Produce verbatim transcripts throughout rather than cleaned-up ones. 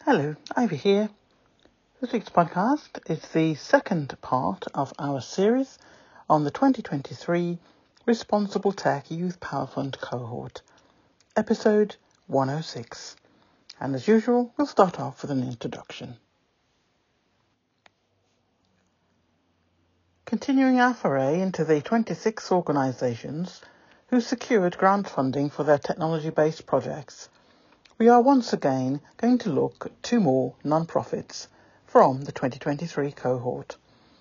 Hello, Ivy here. This week's podcast is the second part of our series on the twenty twenty-three Responsible Tech Youth Power Fund cohort, episode one oh six. And as usual, we'll start off with an introduction. Continuing our foray into the twenty-six organisations who secured grant funding for their technology-based projects, we are once again going to look at two more non-profits from the twenty twenty-three cohort.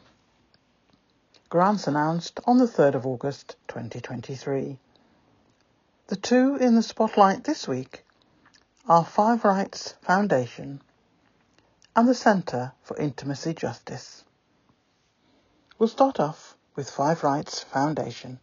Grants announced on the third of August twenty twenty-three. The two in the spotlight this week are Five Rights Foundation and the Centre for Intimacy Justice. We'll start off with Five Rights Foundation.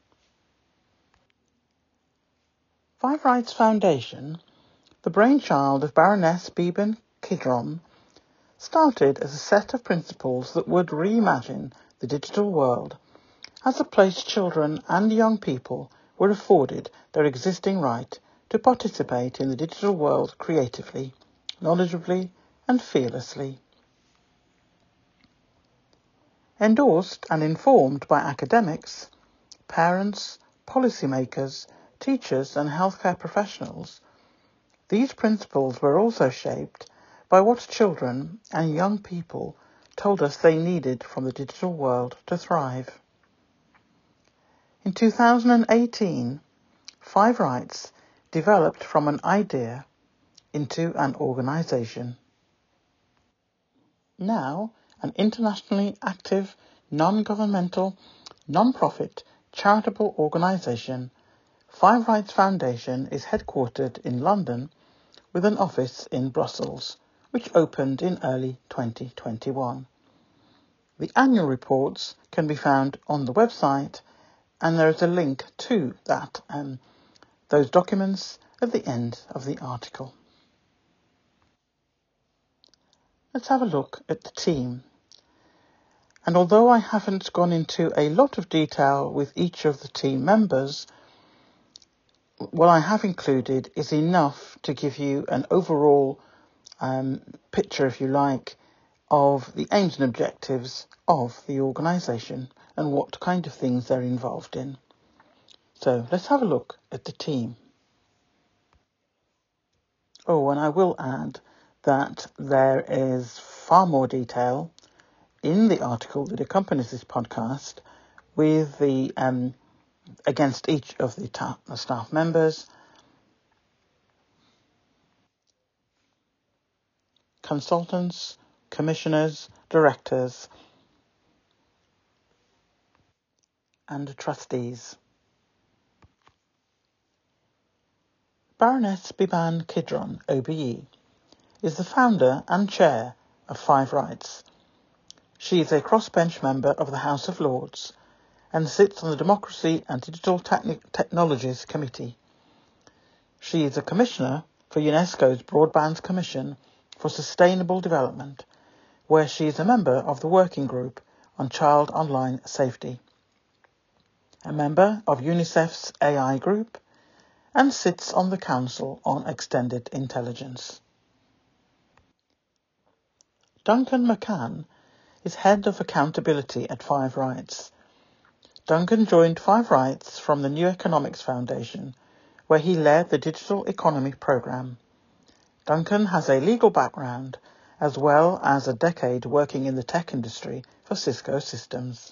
Five Rights Foundation, the brainchild of Baroness Beban Kidron, started as a set of principles that would reimagine the digital world as a place children and young people were afforded their existing right to participate in the digital world creatively, knowledgeably and fearlessly. Endorsed and informed by academics, parents, policymakers, teachers and healthcare professionals, these principles were also shaped by what children and young people told us they needed from the digital world to thrive. In two thousand eighteen, Five Rights developed from an idea into an organisation. Now, an internationally active, non-governmental, non-profit, charitable organisation, Five Rights Foundation is headquartered in London with an office in Brussels, which opened in early twenty twenty-one. The annual reports can be found on the website, and there is a link to that, um, those documents at the end of the article. Let's have a look at the team. And although I haven't gone into a lot of detail with each of the team members, what I have included is enough to give you an overall um, picture, if you like, of the aims and objectives of the organisation and what kind of things they're involved in. So let's have a look at the team. Oh, and I will add that there is far more detail in the article that accompanies this podcast with the um, against each of the ta- staff members, consultants, commissioners, directors, and trustees. Baroness Beban Kidron, O B E, is the founder and chair of Five Rights. She is a crossbench member of the House of Lords and sits on the Democracy and Digital Techni- Technologies Committee. She is a commissioner for UNESCO's Broadband Commission for Sustainable Development, where she is a member of the Working Group on Child Online Safety, a member of UNICEF's A I Group, and sits on the Council on Extended Intelligence. Duncan McCann is Head of Accountability at Five Rights. Duncan joined Five Rights from the New Economics Foundation, where he led the Digital Economy Programme. Duncan has a legal background, as well as a decade working in the tech industry for Cisco Systems.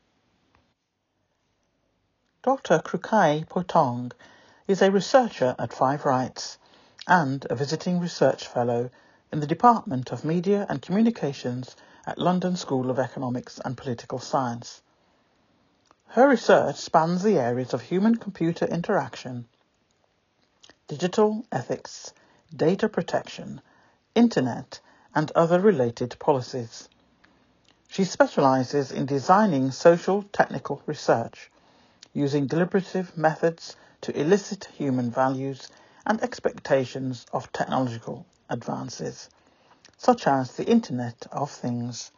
Doctor Krukai Potong is a researcher at Five Rights and a visiting research fellow in the Department of Media and Communications at London School of Economics and Political Science. Her research spans the areas of human-computer interaction, digital ethics, data protection, internet, and other related policies. She specialises in designing social technical research, using deliberative methods to elicit human values and expectations of technological advances, such as the Internet of Things,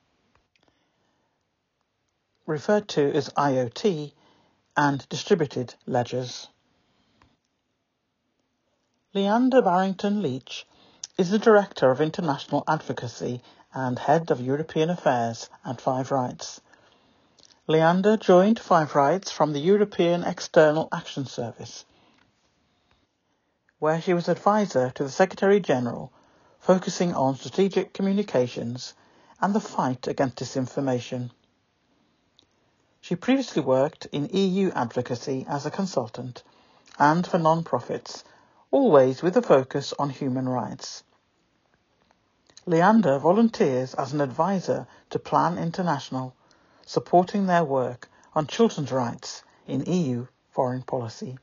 referred to as I O T, and distributed ledgers. Leander Barrington Leach is the Director of International Advocacy and Head of European Affairs at Five Rights. Leander joined Five Rights from the European External Action Service, where she was advisor to the Secretary-General, focusing on strategic communications and the fight against disinformation. She previously worked in E U advocacy as a consultant and for non-profits, always with a focus on human rights. Leander volunteers as an advisor to Plan International, supporting their work on children's rights in E U foreign policy.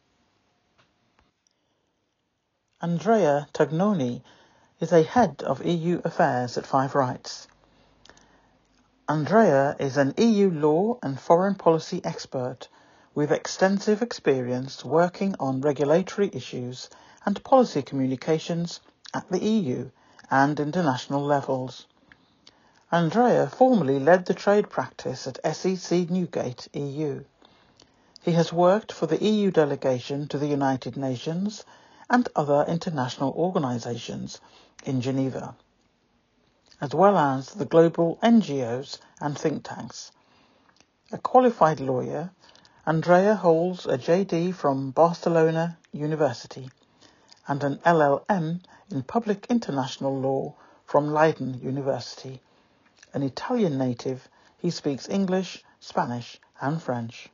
Andrea Tagnoni is a head of E U affairs at Five Rights. Andrea is an E U law and foreign policy expert with extensive experience working on regulatory issues and policy communications at the E U and international levels. Andrea formerly led the trade practice at S E C Newgate E U. He has worked for the E U delegation to the United Nations and other international organisations in Geneva, as well as the global N G Os and think tanks. A qualified lawyer, Andrea holds a J D from Barcelona University and an L L M in Public International Law from Leiden University. An Italian native, he speaks English, Spanish and French.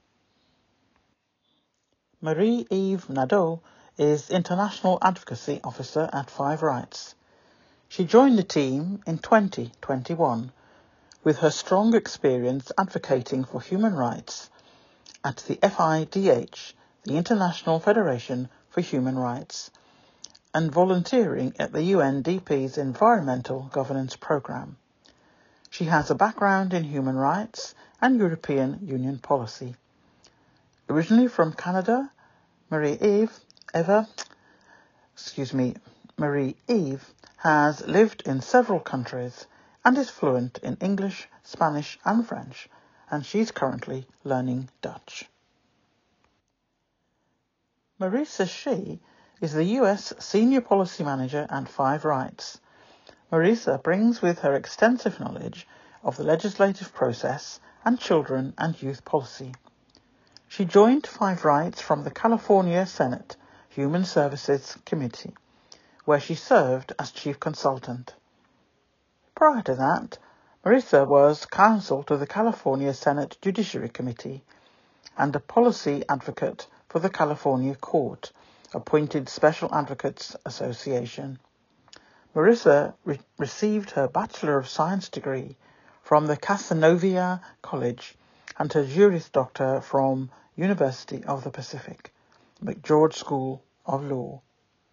Marie-Eve Nadeau is International Advocacy Officer at Five Rights. She joined the team in twenty twenty-one with her strong experience advocating for human rights at the F I D H, the International Federation for Human Rights, and volunteering at the U N D P's Environmental Governance Programme. She has a background in human rights and European Union policy. Originally from Canada, Marie-Eve Eva, excuse me, Marie-Eve has lived in several countries and is fluent in English, Spanish and French, and she's currently learning Dutch. Marisa Shee is the U S Senior Policy Manager at Five Rights. Marisa brings with her extensive knowledge of the legislative process and children and youth policy. She joined Five Rights from the California Senate Human Services Committee, where she served as chief consultant. Prior to that, Marisa was counsel to the California Senate Judiciary Committee and a policy advocate for the California Court Appointed Special Advocates Association. Marisa re- received her Bachelor of Science degree from the Casanova College and her Juris Doctor from University of the Pacific, McGeorge School of Law.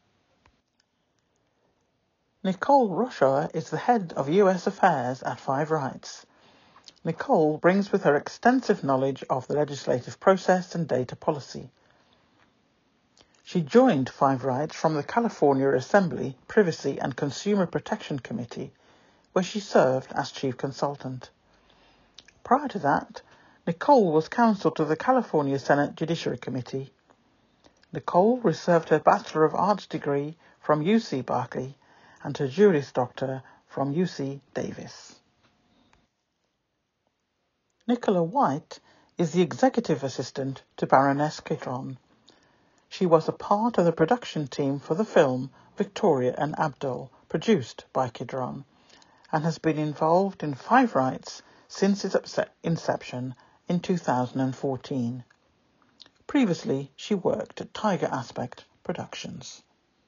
Nicole Rocha is the head of U S affairs at Five Rights. Nicole brings with her extensive knowledge of the legislative process and data policy. She joined Five Rights from the California Assembly Privacy and Consumer Protection Committee, where she served as chief consultant. Prior to that, Nicole was counsel to the California Senate Judiciary Committee. Nicole received her Bachelor of Arts degree from U C Berkeley and her Juris Doctor from U C Davis. Nicola White is the executive assistant to Baroness Kidron. She was a part of the production team for the film Victoria and Abdul, produced by Kidron, and has been involved in Five Rights since its inception in two thousand fourteen. Previously, she worked at Tiger Aspect Productions.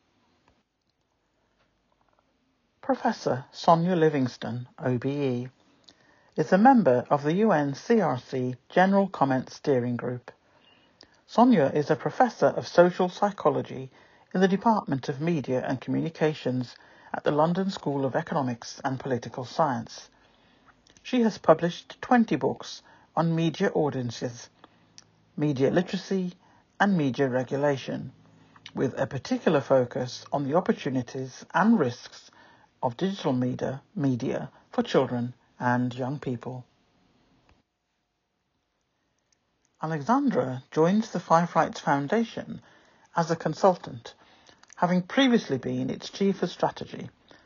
Professor Sonia Livingston, O B E, is a member of the U N C R C General Comment Steering Group. Sonia is a professor of social psychology in the Department of Media and Communications at the London School of Economics and Political Science. She has published twenty books on media audiences, media literacy, and media regulation, with a particular focus on the opportunities and risks of digital media, media for children and young people. Alexandra joins the Five Rights Foundation as a consultant, having previously been its chief of strategy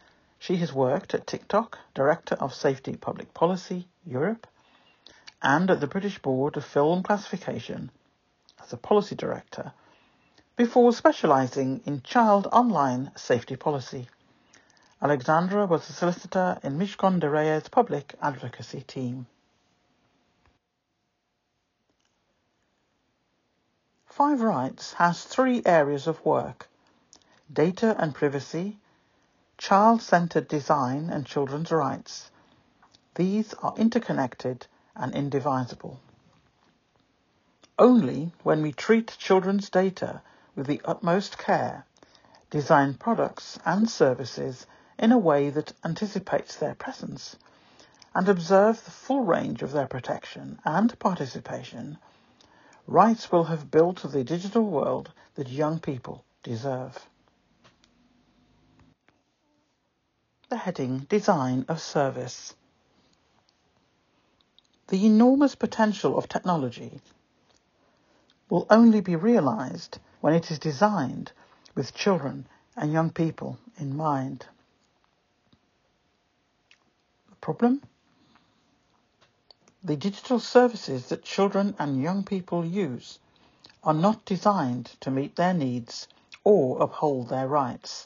She has worked at TikTok, Director of Safety Public Policy, Europe, and at the British Board of Film Classification as a Policy Director, before specialising in child online safety policy. Alexandra was a solicitor in Mishcon de Reyes' public advocacy team. Five Rights has three areas of work: data and privacy, child-centred design and children's rights. These are interconnected and indivisible. Only when we treat children's data with the utmost care, design products and services in a way that anticipates their presence, and observe the full range of their protection and participation, rights will have built the digital world that young people deserve. The heading Design of Service. The enormous potential of technology will only be realised when it is designed with children and young people in mind. The problem? The digital services that children and young people use are not designed to meet their needs or uphold their rights.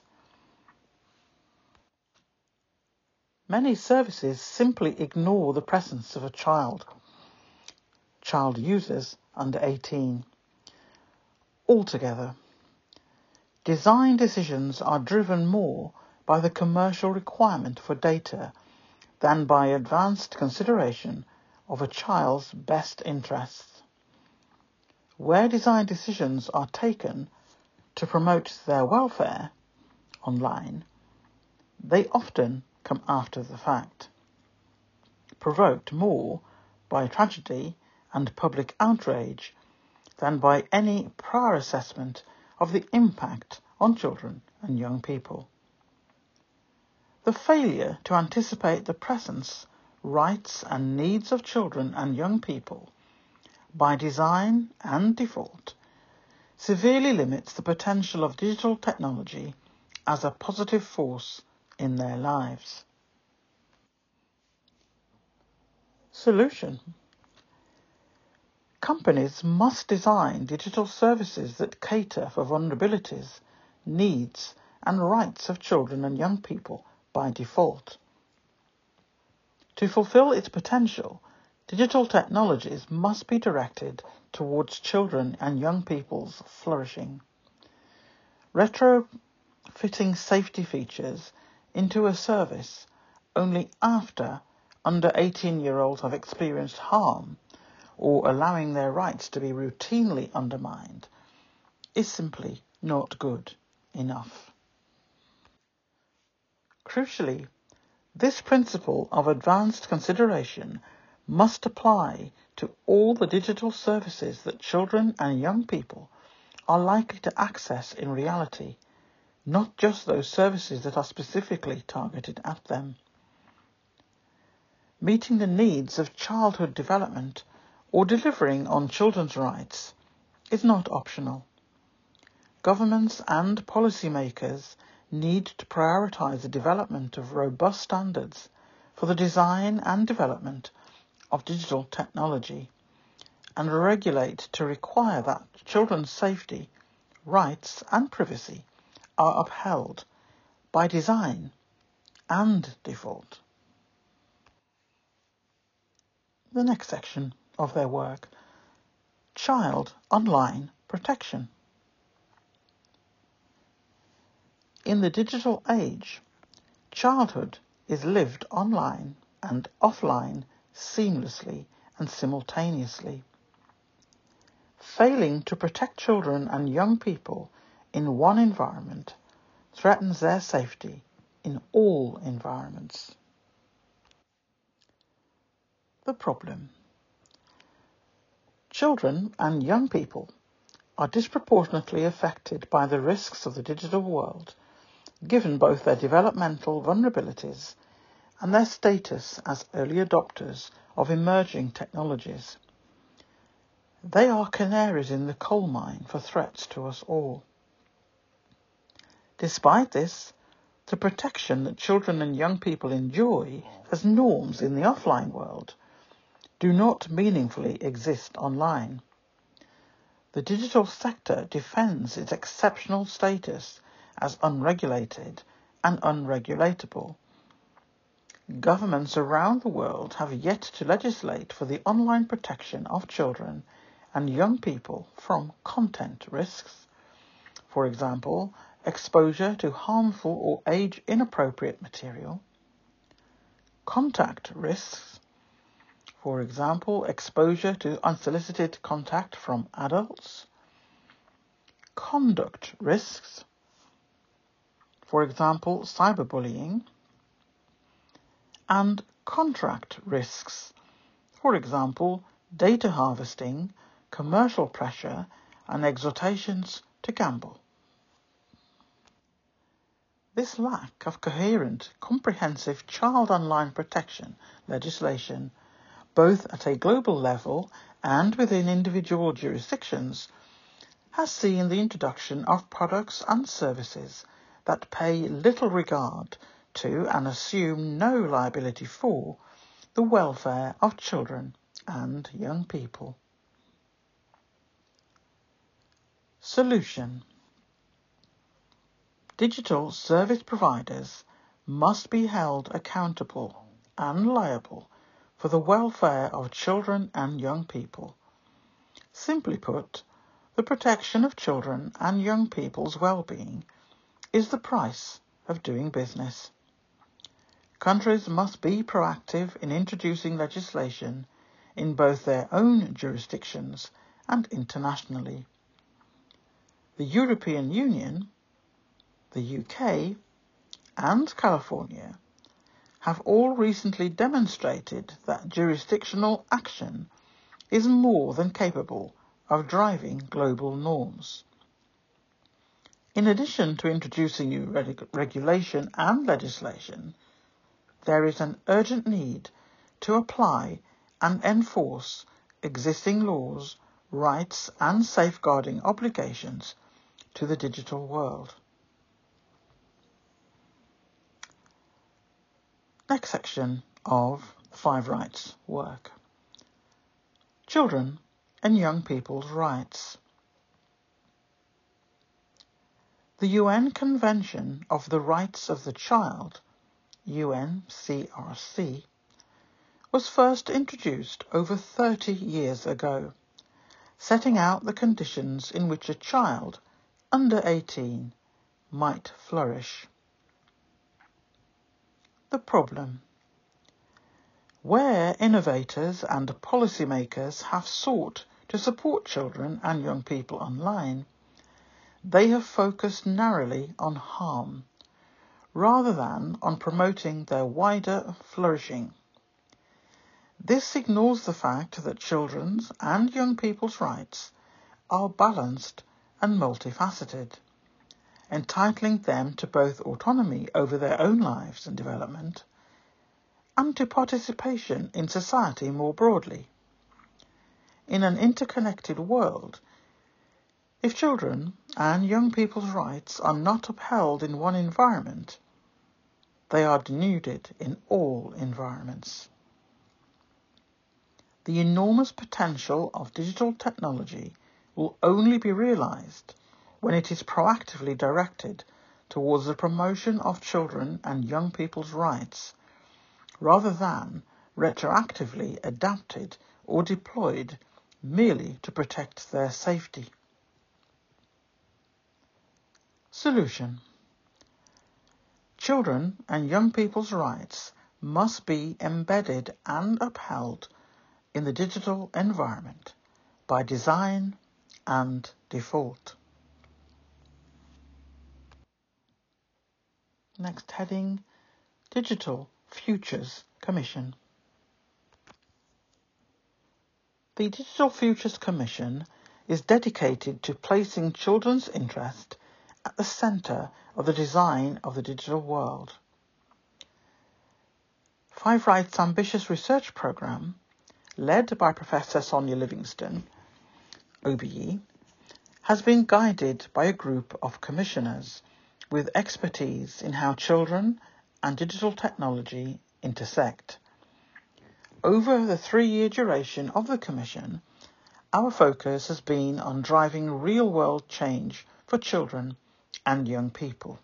Many services simply ignore the presence of a child, child users under eighteen. Altogether, design decisions are driven more by the commercial requirement for data than by advanced consideration of a child's best interests. Where design decisions are taken to promote their welfare online, they often come after the fact, provoked more by tragedy and public outrage than by any prior assessment of the impact on children and young people. The failure to anticipate the presence, rights and needs of children and young people by design and default severely limits the potential of digital technology as a positive force in their lives. Solution. Companies must design digital services that cater for vulnerabilities, needs and rights of children and young people by default. To fulfill its potential, digital technologies must be directed towards children and young people's flourishing. Retrofitting safety features into a service only after under eighteen-year-olds have experienced harm or allowing their rights to be routinely undermined is simply not good enough. Crucially, this principle of advanced consideration must apply to all the digital services that children and young people are likely to access in reality, not just those services that are specifically targeted at them. Meeting the needs of childhood development or delivering on children's rights is not optional. Governments and policymakers need to prioritise the development of robust standards for the design and development of digital technology and regulate to require that children's safety, rights and privacy are upheld by design and default. The next section of their work, Child Online Protection. In the digital age, childhood is lived online and offline seamlessly and simultaneously. Failing to protect children and young people in one environment threatens their safety in all environments. The problem. Children and young people are disproportionately affected by the risks of the digital world, given both their developmental vulnerabilities and their status as early adopters of emerging technologies. They are canaries in the coal mine for threats to us all. Despite this, the protection that children and young people enjoy as norms in the offline world do not meaningfully exist online. The digital sector defends its exceptional status as unregulated and unregulatable. Governments around the world have yet to legislate for the online protection of children and young people from content risks. For example, exposure to harmful or age-inappropriate material. Contact risks. For example, exposure to unsolicited contact from adults. Conduct risks. For example, cyberbullying. And contract risks. For example, data harvesting, commercial pressure, and exhortations to gamble. This lack of coherent, comprehensive child online protection legislation, both at a global level and within individual jurisdictions, has seen the introduction of products and services that pay little regard to and assume no liability for the welfare of children and young people. Solution. Digital service providers must be held accountable and liable for the welfare of children and young people. Simply put, the protection of children and young people's well-being is the price of doing business. Countries must be proactive in introducing legislation in both their own jurisdictions and internationally. The European Union, the U K, and California have all recently demonstrated that jurisdictional action is more than capable of driving global norms. In addition to introducing new reg- regulation and legislation, there is an urgent need to apply and enforce existing laws, rights, and safeguarding obligations to the digital world. Next section of Five Rights work. Children and young people's rights. The U N Convention of the Rights of the Child, U N C R C, was first introduced over thirty years ago, setting out the conditions in which a child under eighteen might flourish. The problem. Where innovators and policymakers have sought to support children and young people online, they have focused narrowly on harm, rather than on promoting their wider flourishing. This ignores the fact that children's and young people's rights are balanced and multifaceted, entitling them to both autonomy over their own lives and development, and to participation in society more broadly. In an interconnected world, if children and young people's rights are not upheld in one environment, they are denuded in all environments. The enormous potential of digital technology will only be realized when it is proactively directed towards the promotion of children and young people's rights, rather than retroactively adapted or deployed merely to protect their safety. Solution. Children and young people's rights must be embedded and upheld in the digital environment by design and default. Next heading, Digital Futures Commission. The Digital Futures Commission is dedicated to placing children's interest at the centre of the design of the digital world. Five Rights' ambitious research programme, led by Professor Sonia Livingston, O B E, has been guided by a group of commissioners with expertise in how children and digital technology intersect. Over the three-year duration of the Commission, our focus has been on driving real-world change for children and young people.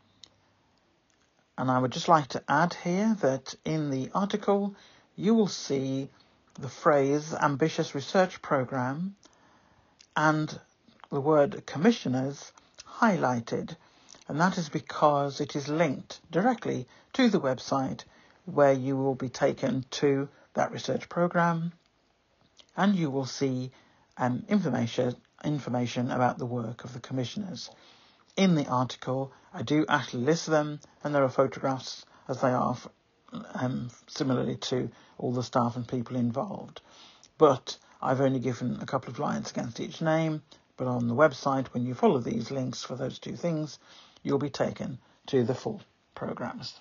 And I would just like to add here that in the article you will see the phrase ambitious research programme and the word commissioners highlighted, and that is because it is linked directly to the website where you will be taken to that research programme, and you will see um, information information about the work of the commissioners. In the article, I do actually list them, and there are photographs as they are um, similarly to all the staff and people involved. But I've only given a couple of lines against each name, but on the website, when you follow these links for those two things, you'll be taken to the full programmes.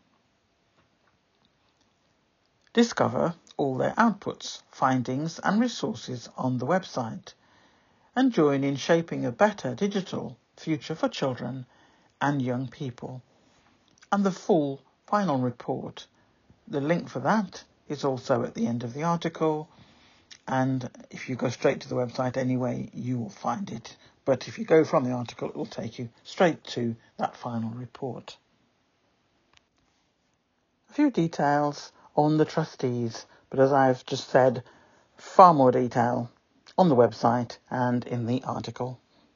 Discover all their outputs, findings and resources on the website, and join in shaping a better digital future for children and young people. And the full final report, the link for that is also at the end of the article, and if you go straight to the website anyway, you will find it. But if you go from the article, it will take you straight to that final report. A few details on the trustees, but as I've just said, far more detail on the website and in the article.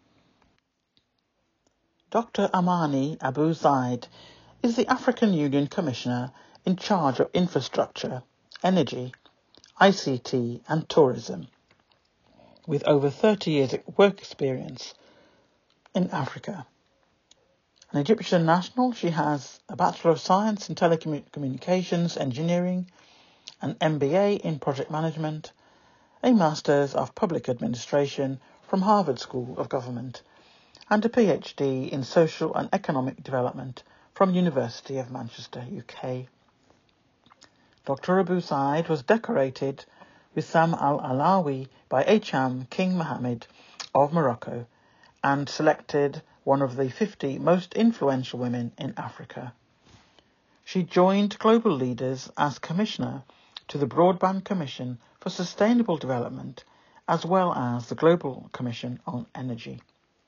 Doctor Amani Abu Zaid is the African Union Commissioner in charge of infrastructure, energy, I C T and tourism, with over thirty years work experience in Africa. An Egyptian national, she has a Bachelor of Science in Telecommunications Engineering, an M B A in Project Management, a Masters of Public Administration from Harvard School of Government, and a PhD in Social and Economic Development from University of Manchester, U K. Doctor Abu Zaid was decorated with Sam al-Alawi by H-A M King Mohammed of Morocco and selected one of the fifty most influential women in Africa. She joined global leaders as Commissioner to the Broadband Commission for Sustainable Development, as well as the Global Commission on Energy.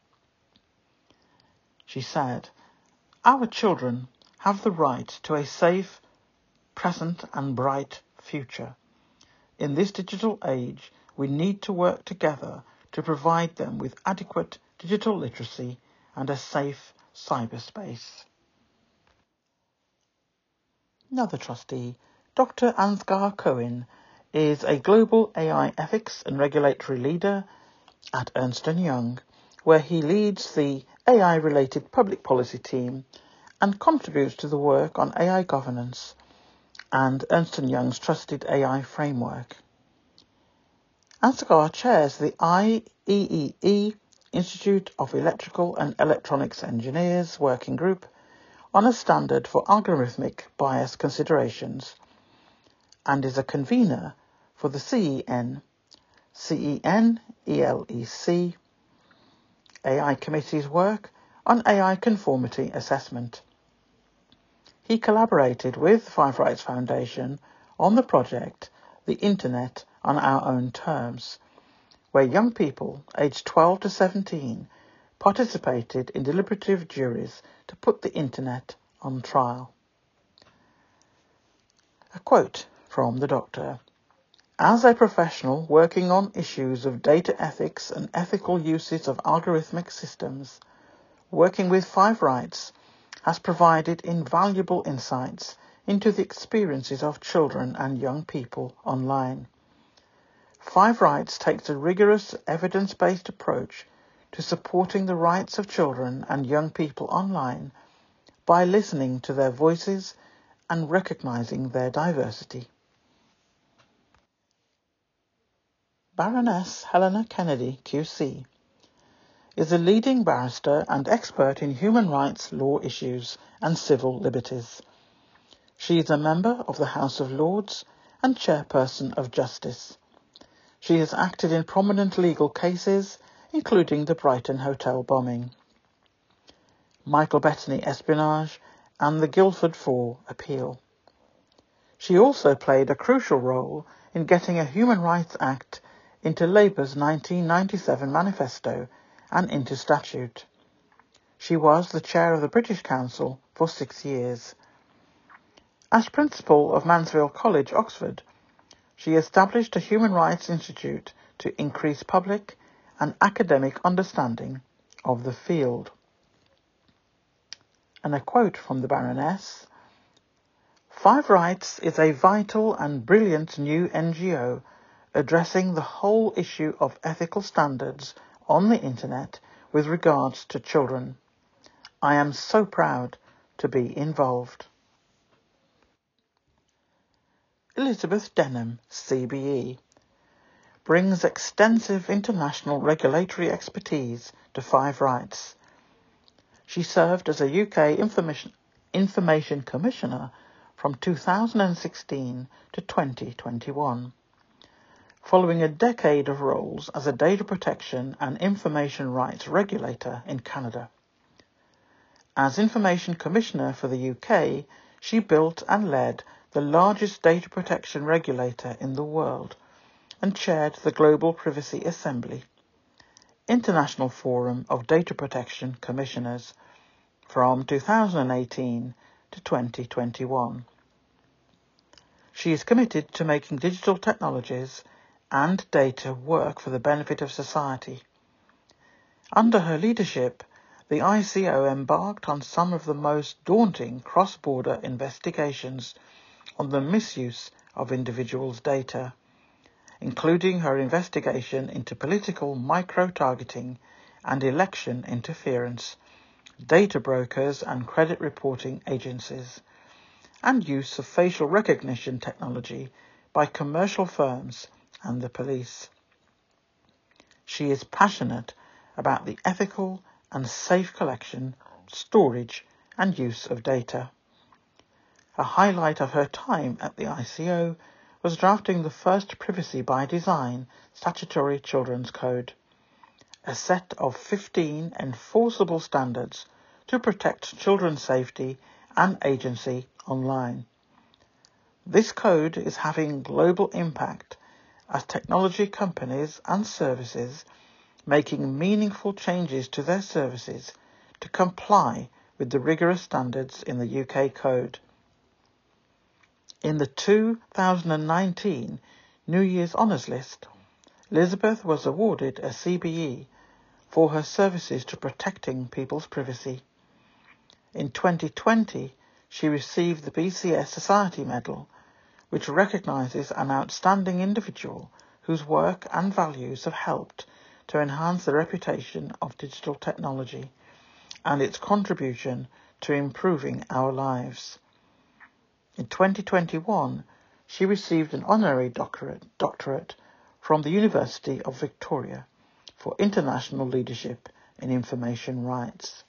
She said, "Our children have the right to a safe, present and bright future. In this digital age, we need to work together to provide them with adequate digital literacy and a safe cyberspace." Another trustee, Doctor Ansgar Cohen, is a global A I ethics and regulatory leader at Ernst and Young, where he leads the A I-related public policy team and contributes to the work on A I governance and Ernst and Young's trusted A I framework. Ansgar chairs the I E E E Institute of Electrical and Electronics Engineers Working Group on a standard for algorithmic bias considerations and is a convener for the C E N, C E N E L E C, A I Committee's work on A I conformity assessment. He collaborated with the Five Rights Foundation on the project The Internet on Our Own Terms, where young people aged twelve to seventeen participated in deliberative juries to put the Internet on trial. A quote from the doctor: "As a professional working on issues of data ethics and ethical uses of algorithmic systems, working with Five Rights has provided invaluable insights into the experiences of children and young people online. Five Rights takes a rigorous, evidence-based approach to supporting the rights of children and young people online by listening to their voices and recognizing their diversity." Baroness Helena Kennedy, Q C, is a leading barrister and expert in human rights law issues and civil liberties. She is a member of the House of Lords and chairperson of Justice. She has acted in prominent legal cases, including the Brighton Hotel bombing. Michael Bettany espionage, and the Guildford Four appeal. She also played a crucial role in getting a Human Rights Act into Labour's nineteen ninety-seven manifesto and into statute. She was the chair of the British Council for six years. As principal of Mansfield College, Oxford, she established a Human Rights Institute to increase public and academic understanding of the field. And a quote from the Baroness: "Five Rights is a vital and brilliant new N G O addressing the whole issue of ethical standards on the internet with regards to children. I am so proud to be involved." Elizabeth Denham, C B E, brings extensive international regulatory expertise to Five Rights. She served as a U K Information, Information Commissioner from two thousand sixteen to twenty twenty-one, following a decade of roles as a data protection and information rights regulator in Canada. As Information Commissioner for the U K, she built and led the largest data protection regulator in the world and chaired the Global Privacy Assembly, International Forum of Data Protection Commissioners, from two thousand eighteen to twenty twenty-one. She is committed to making digital technologies and data work for the benefit of society. Under her leadership, the I C O embarked on some of the most daunting cross-border investigations on the misuse of individuals' data, including her investigation into political micro-targeting and election interference, data brokers and credit reporting agencies, and use of facial recognition technology by commercial firms and the police. She is passionate about the ethical and safe collection, storage, and use of data. A highlight of her time at the I C O was drafting the first Privacy by Design statutory children's code, a set of fifteen enforceable standards to protect children's safety and agency online. This code is having global impact as technology companies and services making meaningful changes to their services to comply with the rigorous standards in the U K Code. In the two thousand nineteen New Year's Honours List, Elizabeth was awarded a C B E for her services to protecting people's privacy. In twenty twenty, she received the B C S Society Medal, which recognises an outstanding individual whose work and values have helped to enhance the reputation of digital technology and its contribution to improving our lives. In twenty twenty-one, she received an honorary doctorate, doctorate from the University of Victoria for international leadership in information rights.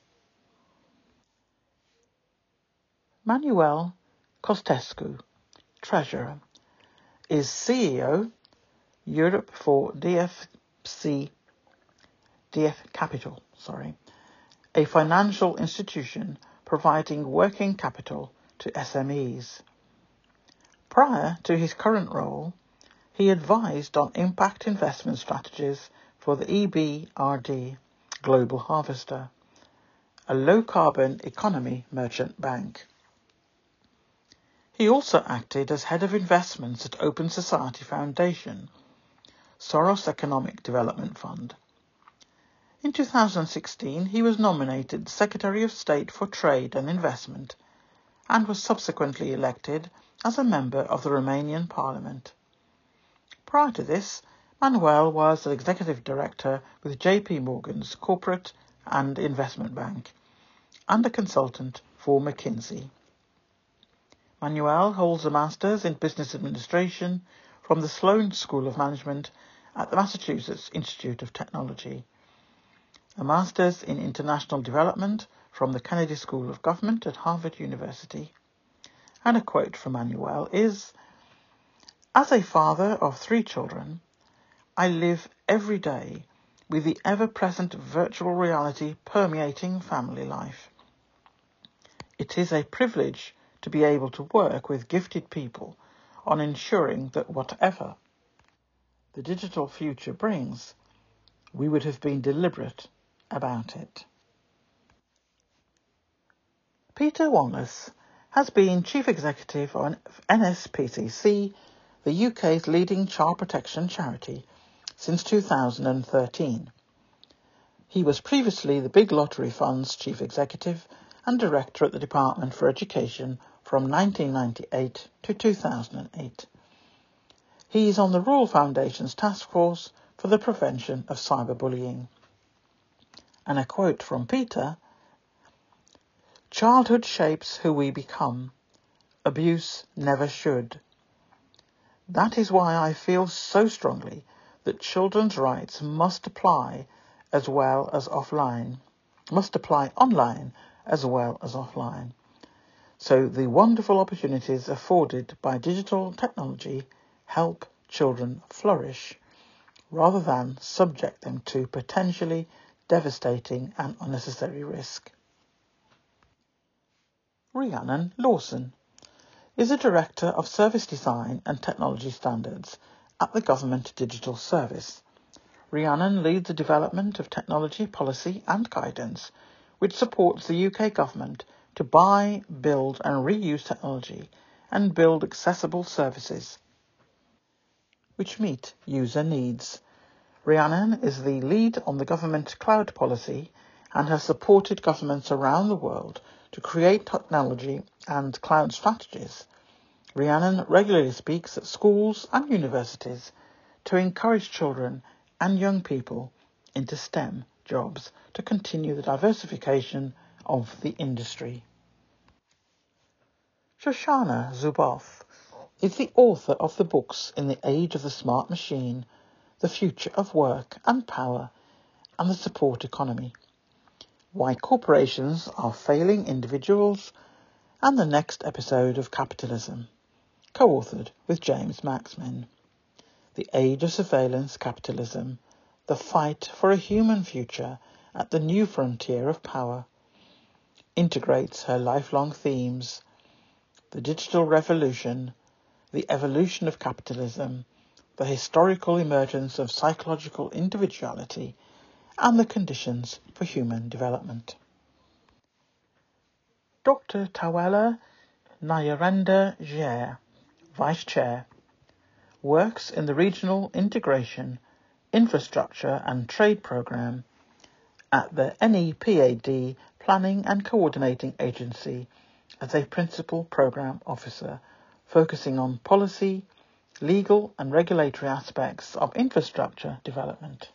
Manuel Costescu, Treasurer, is C E O, Europe for D F C, D F Capital, sorry, a financial institution providing working capital to S M Es. Prior to his current role, he advised on impact investment strategies for the E B R D Global Harvester, a low-carbon economy merchant bank. He also acted as head of investments at Open Society Foundation, Soros Economic Development Fund. In two thousand sixteen, he was nominated Secretary of State for Trade and Investment and was subsequently elected as a member of the Romanian Parliament. Prior to this, Manuel was an executive director with J P Morgan's Corporate and Investment Bank and a consultant for McKinsey. Manuel holds a Master's in Business Administration from the Sloan School of Management at the Massachusetts Institute of Technology, a Master's in International Development from the Kennedy School of Government at Harvard University. And a quote from Manuel is, "As a father of three children, I live every day with the ever-present virtual reality permeating family life. It is a privilege to be able to work with gifted people on ensuring that whatever the digital future brings, we would have been deliberate about it. Peter Wanless has been Chief Executive of N S P C C, the U K's leading child protection charity, since two thousand thirteen. He was previously the Big Lottery Fund's Chief Executive and Director at the Department for Education from nineteen ninety-eight to two thousand eight. He is on the Royal Foundation's Task Force for the Prevention of Cyberbullying. And a quote from Peter: "Childhood shapes who we become. Abuse never should. That is why I feel so strongly that children's rights must apply as well as offline, must apply online as well as offline. So the wonderful opportunities afforded by digital technology help children flourish, rather than subject them to potentially devastating and unnecessary risk." Rhiannon Lawson is a Director of Service Design and Technology Standards at the Government Digital Service. Rhiannon leads the development of technology policy and guidance, which supports the U K Government to buy, build and reuse technology and build accessible services which meet user needs. Rhiannon is the lead on the government cloud policy and has supported governments around the world to create technology and cloud strategies. Rhiannon regularly speaks at schools and universities to encourage children and young people into STEM jobs to continue the diversification of the industry. Shoshana Zuboff is the author of the books In the Age of the Smart Machine, The Future of Work and Power, and the Support Economy, Why Corporations Are Failing Individuals, and the Next Episode of Capitalism, co-authored with James Maxman. The Age of Surveillance Capitalism, The Fight for a Human Future at the New Frontier of Power, integrates her lifelong themes: the digital revolution, the evolution of capitalism, the historical emergence of psychological individuality, and the conditions for human development. Doctor Tawela Nyarenda Jher, Vice Chair, works in the Regional Integration, Infrastructure and Trade Programme at the N E P A D Planning and Coordinating Agency as a Principal Programme Officer, focusing on policy, legal and regulatory aspects of infrastructure development.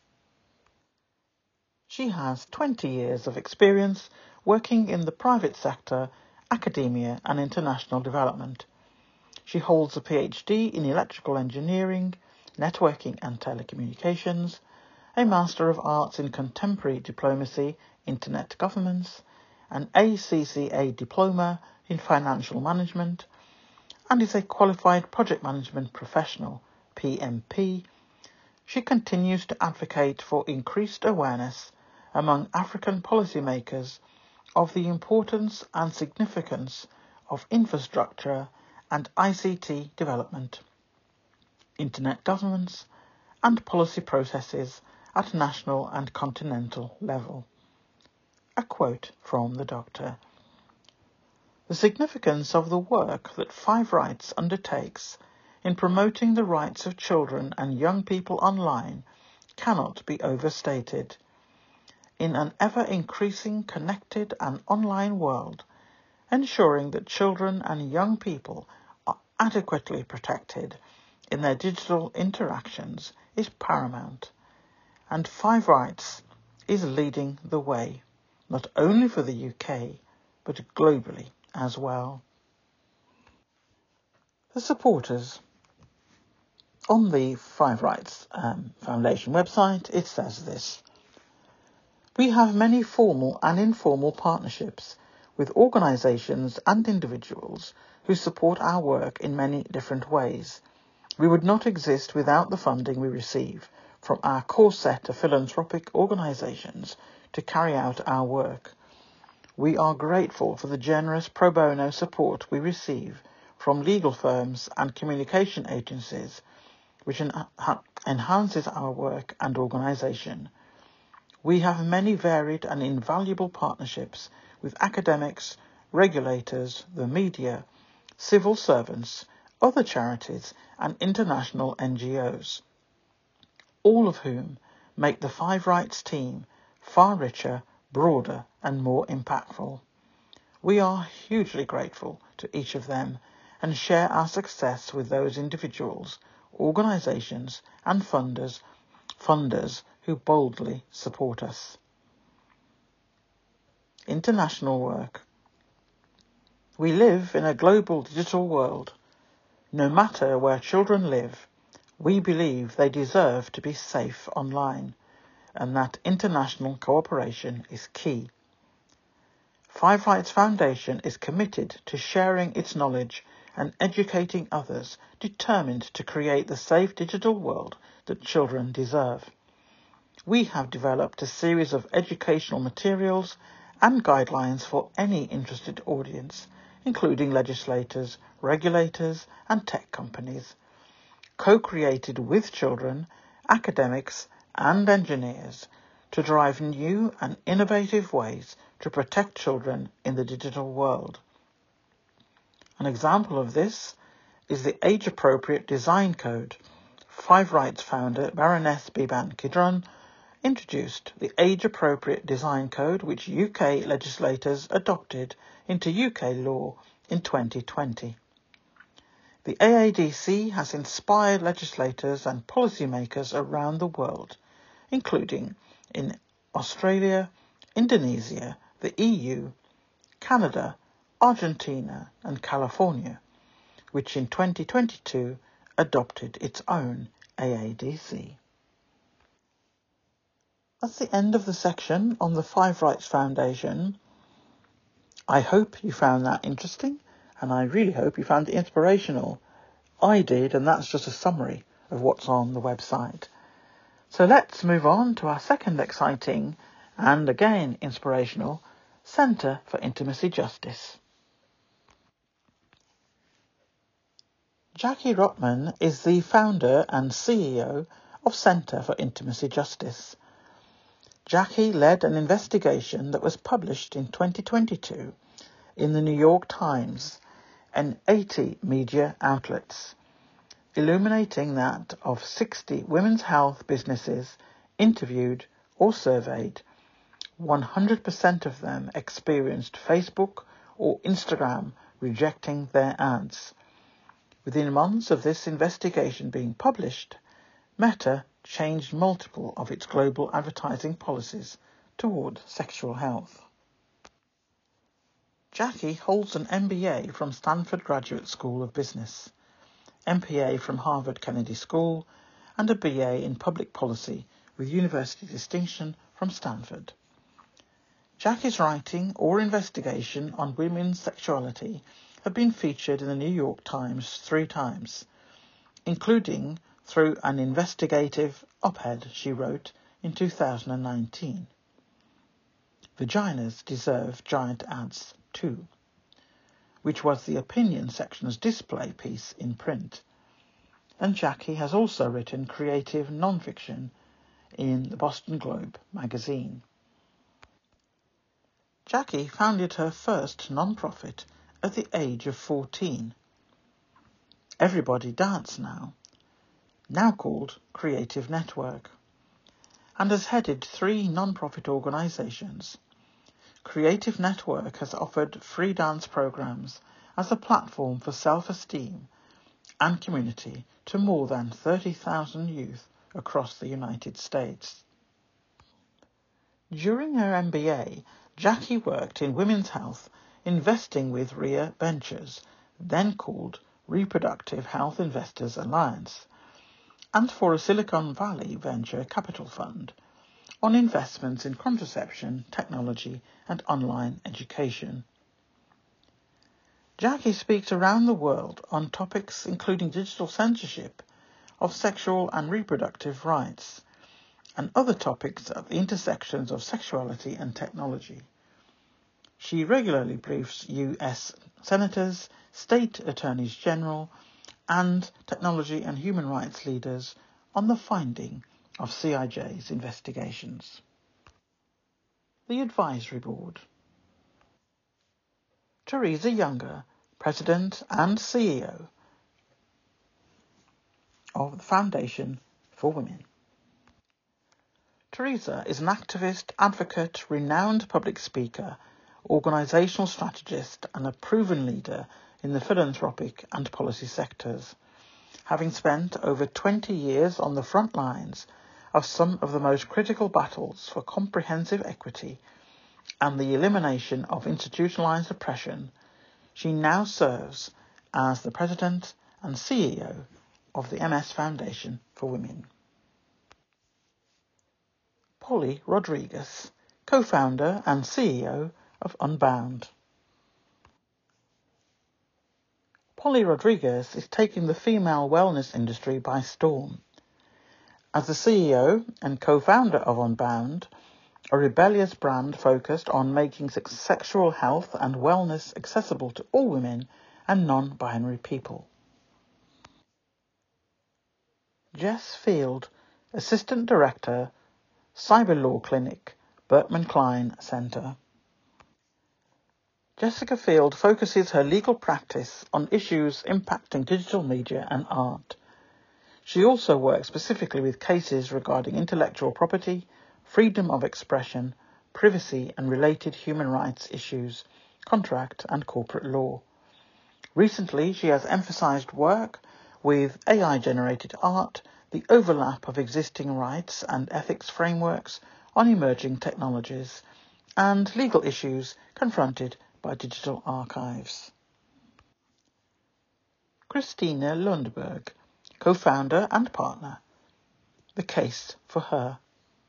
She has twenty years of experience working in the private sector, academia and international development. She holds a PhD in electrical engineering, networking and telecommunications, a Master of Arts in Contemporary Diplomacy, Internet Governance, an A C C A Diploma in Financial Management, and is a Qualified Project Management Professional, P M P. She continues to advocate for increased awareness among African policymakers of the importance and significance of infrastructure and I C T development, internet governance, and policy processes at national and continental level. A quote from the Doctor: "The significance of the work that Five Rights undertakes in promoting the rights of children and young people online cannot be overstated. In an ever-increasing connected and online world, ensuring that children and young people are adequately protected in their digital interactions is paramount, and Five Rights is leading the way, not only for the U K, but globally as well." The supporters. On the Five Rights um, Foundation website, it says this: "We have many formal and informal partnerships with organisations and individuals who support our work in many different ways. We would not exist without the funding we receive from our core set of philanthropic organisations to carry out our work. We are grateful for the generous pro bono support we receive from legal firms and communication agencies, which en- enhances our work and organisation. We have many varied and invaluable partnerships with academics, regulators, the media, civil servants, other charities and international N G Os, all of whom make the Five Rights team far richer, broader and more impactful. We are hugely grateful to each of them and share our success with those individuals, organisations and funders, funders who boldly support us. International work. We live in a global digital world. No matter where children live, we believe they deserve to be safe online, and that international cooperation is key. Five Rights Foundation is committed to sharing its knowledge and educating others, determined to create the safe digital world that children deserve. We have developed a series of educational materials and guidelines for any interested audience, including legislators, regulators and tech companies, co-created with children, academics and engineers to drive new and innovative ways to protect children in the digital world. An example of this is the Age-Appropriate Design Code. Five Rights founder Baroness Biban Kidron introduced the Age-Appropriate Design Code, which U K legislators adopted into U K law in twenty twenty. The A A D C has inspired legislators and policymakers around the world, including in Australia, Indonesia, the E U, Canada, Argentina and California, which in twenty twenty-two adopted its own A A D C. That's the end of the section on the Five Rights Foundation. I hope you found that interesting, and I really hope you found it inspirational. I did, and that's just a summary of what's on the website. So let's move on to our second exciting and again inspirational Centre for Intimacy Justice. Jackie Rotman is the founder and C E O of Centre for Intimacy Justice. Jackie led an investigation that was published in twenty twenty-two in the New York Times and eighty media outlets, illuminating that of sixty women's health businesses interviewed or surveyed, one hundred percent of them experienced Facebook or Instagram rejecting their ads. Within months of this investigation being published, Meta changed multiple of its global advertising policies toward sexual health. Jackie holds an M B A from Stanford Graduate School of Business, M P A from Harvard Kennedy School, and a B A in Public Policy with University Distinction from Stanford. Jackie's writing or investigation on women's sexuality have been featured in the New York Times three times, including through an investigative op-ed she wrote in two thousand nineteen. Vaginas Deserve Giant Ads too, which was the opinion section's display piece in print. And Jackie has also written creative non-fiction in the Boston Globe magazine. Jackie founded her first non-profit at the age of fourteen. Everybody Dance Now, now called Creative Network, and has headed three non-profit organisations. Creative Network has offered free dance programs as a platform for self-esteem and community to more than thirty thousand youth across the United States. During her M B A, Jackie worked in women's health, investing with R I A Ventures, then called Reproductive Health Investors Alliance, and for a Silicon Valley venture capital fund, on investments in contraception, technology and online education. Jackie speaks around the world on topics including digital censorship of sexual and reproductive rights, and other topics at the intersections of sexuality and technology. She regularly briefs U S senators, state attorneys general, and technology and human rights leaders on the finding of C I J's investigations. The Advisory Board. Teresa Younger, President and C E O of the Foundation for Women. Teresa is an activist, advocate, renowned public speaker, organisational strategist and a proven leader in the philanthropic and policy sectors, having spent over twenty years on the front lines of some of the most critical battles for comprehensive equity and the elimination of institutionalised oppression. She now serves as the President and C E O of the M S Foundation for Women. Polly Rodriguez, co-founder and C E O of Unbound. Polly Rodriguez is taking the female wellness industry by storm. As the C E O and co-founder of Unbound, a rebellious brand focused on making sexual health and wellness accessible to all women and non-binary people. Jess Field, Assistant Director, Cyber Law Clinic, Berkman Klein Centre. Jessica Field focuses her legal practice on issues impacting digital media and art. She also works specifically with cases regarding intellectual property, freedom of expression, privacy and related human rights issues, contract and corporate law. Recently, she has emphasised work with A I-generated art, the overlap of existing rights and ethics frameworks on emerging technologies, and legal issues confronted by digital archives. Christina Lundberg, co-founder and partner. The Case for Her.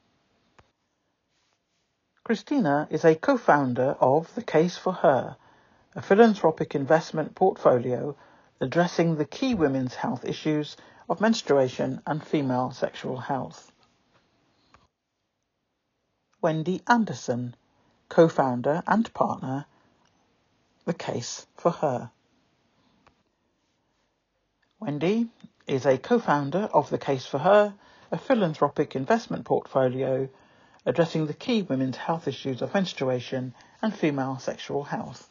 Christina is a co-founder of The Case for Her, a philanthropic investment portfolio addressing the key women's health issues of menstruation and female sexual health. Wendy Anderson, co-founder and partner, The Case for Her. Wendy is a co-founder of The Case for Her, a philanthropic investment portfolio addressing the key women's health issues of menstruation and female sexual health.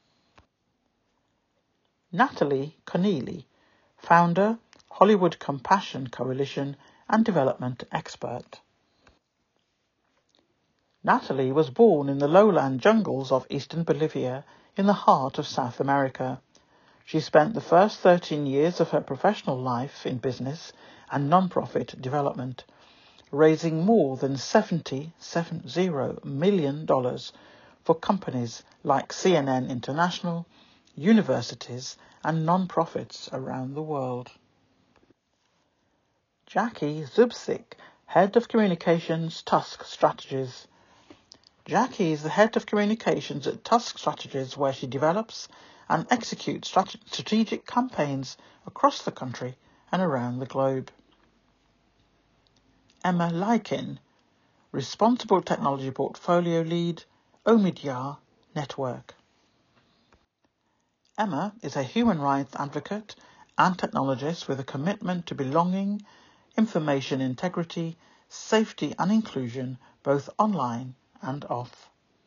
Natalie Conneely, founder, Hollywood Compassion Coalition and development expert. Natalie was born in the lowland jungles of eastern Bolivia in the heart of South America. She spent the first thirteen years of her professional life in business and non-profit development, raising more than seventy million dollars for companies like C N N International, universities and non-profits around the world. Jackie Zubsik, Head of Communications, Tusk Strategies. Jackie is the Head of Communications at Tusk Strategies, where she develops and executes strat- strategic campaigns across the country and around the globe. Emma Lykin, Responsible Technology Portfolio Lead, Omidyar Network. Emma is a human rights advocate and technologist with a commitment to belonging, information integrity, safety and inclusion, both online and off.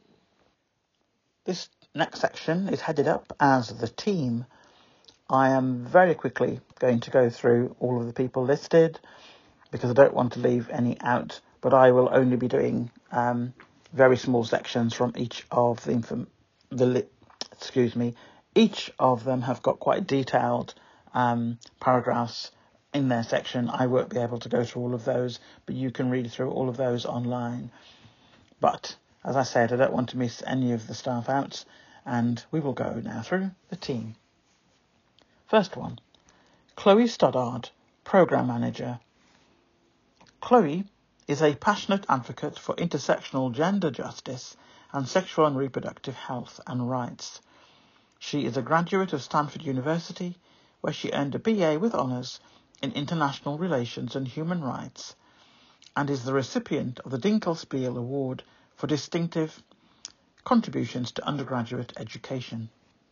This next section is headed up as the team. I am very quickly going to go through all of the people listed because I don't want to leave any out, but I will only be doing um, very small sections from each of the, inform- the li- excuse me, each of them have got quite detailed um, paragraphs in their section. I won't be able to go through all of those, but you can read through all of those online. But as I said, I don't want to miss any of the staff out, and we will go now through the team. First one, Chloe Stoddard, Programme Manager. Chloe is a passionate advocate for intersectional gender justice and sexual and reproductive health and rights. She is a graduate of Stanford University, where she earned a B A with honours in International Relations and Human Rights, and is the recipient of the Dinkelspiel Award for Distinctive contributions to undergraduate education.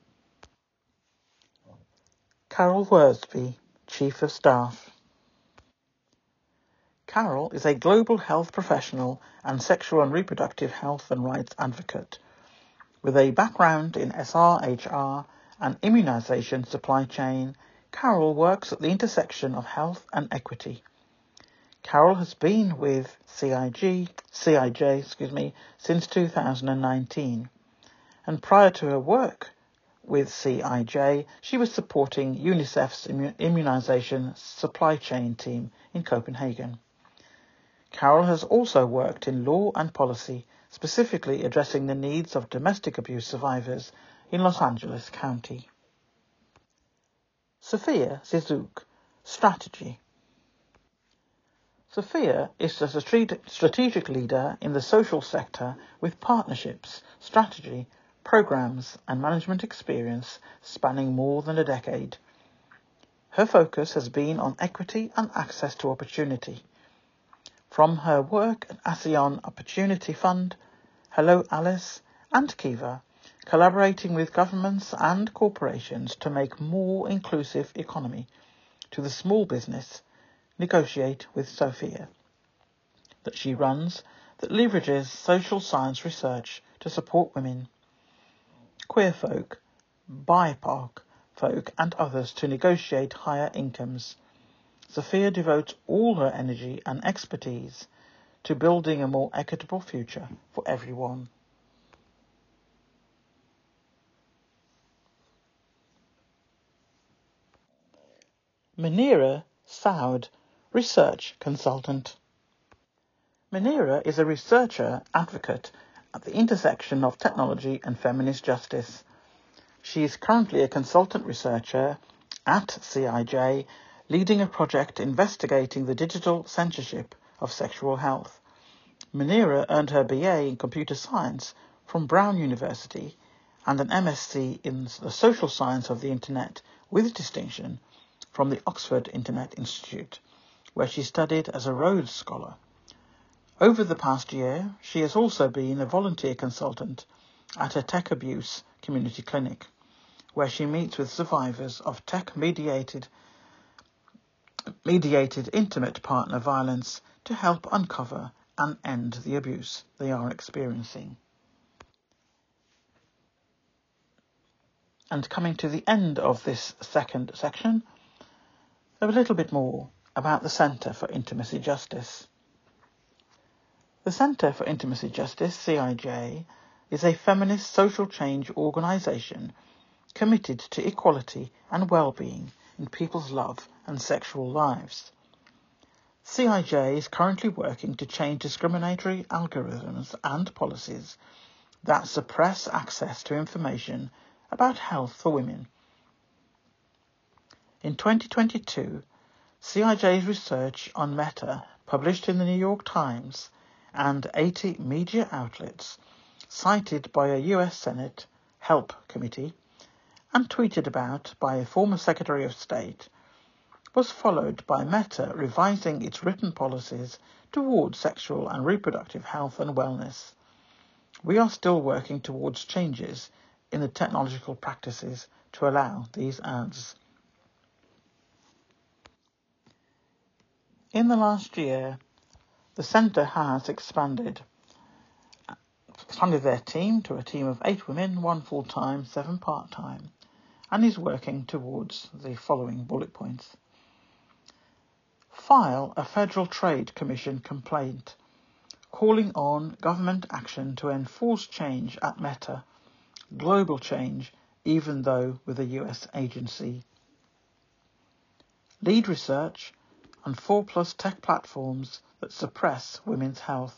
Carol Worsby, Chief of Staff. Carol is a global health professional and sexual and reproductive health and rights advocate. With a background in S R H R and immunisation supply chain, Carol works at the intersection of health and equity. Carol has been with C I G, C I J excuse me, since two thousand nineteen, and prior to her work with C I J, she was supporting UNICEF's immunisation supply chain team in Copenhagen. Carol has also worked in law and policy, specifically addressing the needs of domestic abuse survivors in Los Angeles County. Sophia Zizuk, Strategy. Sophia is a strategic leader in the social sector with partnerships, strategy, programs and management experience spanning more than a decade. Her focus has been on equity and access to opportunity. From her work at ASEAN Opportunity Fund, Hello Alice and Kiva, collaborating with governments and corporations to make more inclusive economy, to the small business, Negotiate with Sophia, that she runs, that leverages social science research to support women, queer folk, B I P O C folk and others to negotiate higher incomes. Sophia devotes all her energy and expertise to building a more equitable future for everyone. Manira Saud, Research Consultant. Manira is a researcher advocate at the intersection of technology and feminist justice. She is currently a consultant researcher at C I J, leading a project investigating the digital censorship of sexual health. Manira earned her B A in computer science from Brown University and an M S c in the social science of the Internet with distinction from the Oxford Internet Institute, where she studied as a Rhodes Scholar. Over the past year, she has also been a volunteer consultant at a tech abuse community clinic, where she meets with survivors of tech-mediated mediated intimate partner violence to help uncover and end the abuse they are experiencing. And coming to the end of this second section, a little bit more about the Centre for Intimacy Justice. The Centre for Intimacy Justice, C I J, is a feminist social change organisation committed to equality and well-being in people's love and sexual lives. C I J is currently working to change discriminatory algorithms and policies that suppress access to information about health for women. In twenty twenty-two, C I J's research on Meta, published in the New York Times and eighty media outlets, cited by a U S Senate HELP committee, and tweeted about by a former Secretary of State, was followed by Meta revising its written policies towards sexual and reproductive health and wellness. We are still working towards changes in the technological practices to allow these ads. In the last year, the Centre has expanded, expanded their team to a team of eight women, one full-time, seven part-time, and is working towards the following bullet points. File a Federal Trade Commission complaint calling on government action to enforce change at Meta, global change, even though with a U S agency. Lead research on four plus tech platforms that suppress women's health.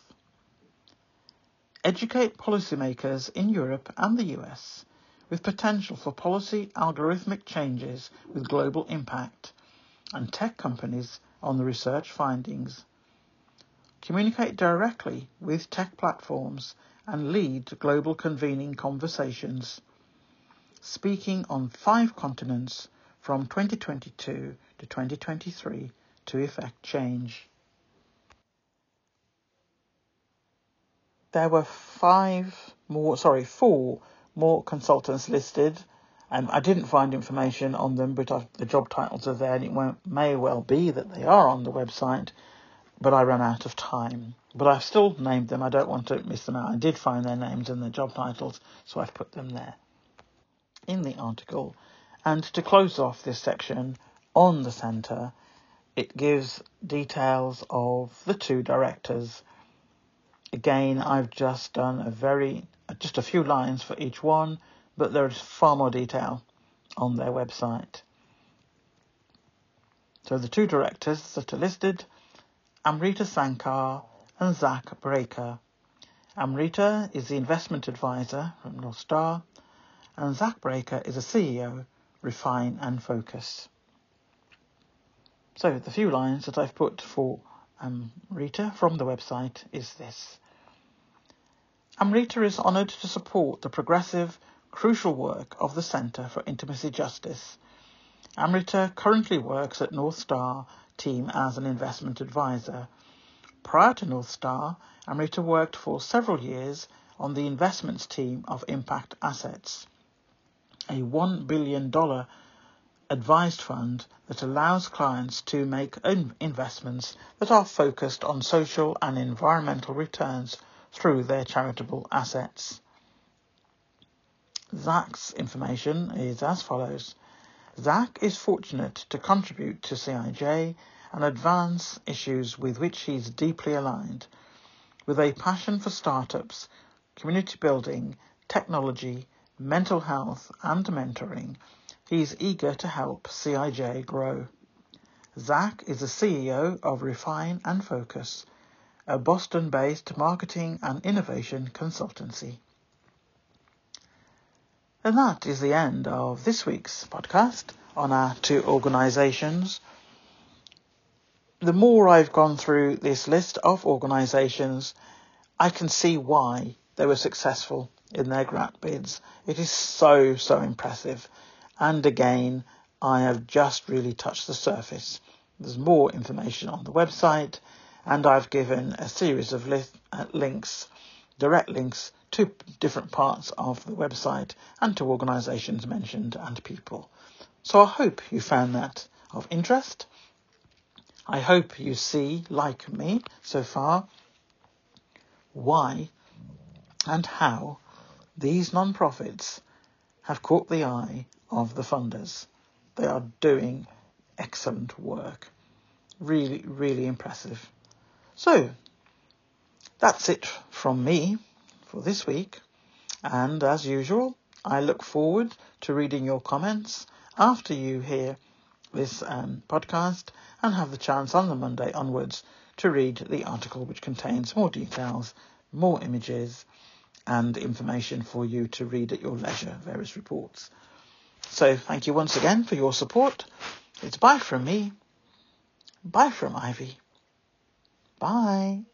Educate policymakers in Europe and the U S with potential for policy algorithmic changes with global impact, and tech companies on the research findings. Communicate directly with tech platforms and lead global convening conversations. Speaking on five continents from twenty twenty-two to twenty twenty-three to effect change. there were five more, sorry, four more consultants listed. Um, I didn't find information on them, but I've, the job titles are there, and it won't, may well be that they are on the website, but I ran out of time. But I've still named them. I don't want to miss them out. I did find their names and their job titles, so I've put them there in the article. And to close off this section on the centre, it gives details of the two directors. Again, I've just done a very, just a few lines for each one, but there is far more detail on their website. So the two directors that are listed, Amrita Sankar and Zach Breaker. Amrita is the investment advisor from North Star, and Zach Breaker is a C E O, Refine and Focus. So the few lines that I've put for Amrita from the website is this. Amrita is honoured to support the progressive, crucial work of the Centre for Intimacy Justice. Amrita currently works at North Star team as an investment advisor. Prior to North Star, Amrita worked for several years on the investments team of Impact Assets, a one billion dollars advised fund that allows clients to make investments that are focused on social and environmental returns through their charitable assets. Zach's information is as follows. Zach is fortunate to contribute to C I J and advance issues with which he is deeply aligned. With a passion for startups, community building, technology, mental health and mentoring, he is eager to help C I J grow. Zach is the C E O of Refine and Focus, a Boston-based marketing and innovation consultancy. And that is the end of this week's podcast on our two organisations. The more I've gone through this list of organisations, I can see why they were successful in their grant bids. It is so, so impressive. And again, I have just really touched the surface. There's more information on the website, and I've given a series of li- uh, links, direct links to different parts of the website and to organisations mentioned and people. So I hope you found that of interest. I hope you see, like me so far, why and how these non-profits have caught the eye of the funders. They are doing excellent work. Really, really impressive. So, that's it from me for this week. And as usual, I look forward to reading your comments after you hear this um, podcast and have the chance on the Monday onwards to read the article, which contains more details, more images and information for you to read at your leisure, various reports. So thank you once again for your support. It's bye from me. Bye from Ivy. Bye.